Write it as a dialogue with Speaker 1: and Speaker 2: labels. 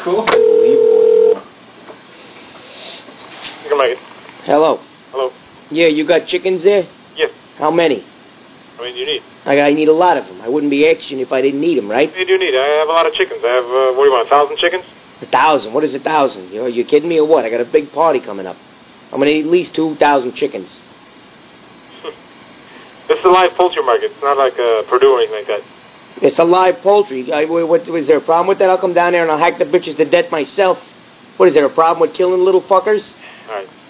Speaker 1: Cool. Unbelievable.
Speaker 2: You can make it.
Speaker 3: Hello.
Speaker 2: Hello.
Speaker 3: Yeah, you got chickens there?
Speaker 2: Yes.
Speaker 3: How many?
Speaker 2: How many do you need?
Speaker 3: I need a lot of them. I wouldn't be asking if I didn't need them, right?
Speaker 2: How many do you need? I have a lot of chickens. I have, what do you want, 1,000 chickens?
Speaker 3: 1,000? What is 1,000? You kidding me or what? I got a big party coming up. I'm going to need at least 2,000 chickens.
Speaker 2: This is a live poultry market. It's not like Purdue or anything like that.
Speaker 3: It's a live poultry. Is there a problem with that? I'll come down there and I'll hack the bitches to death myself. What, is there a problem with killing little fuckers?
Speaker 2: All right.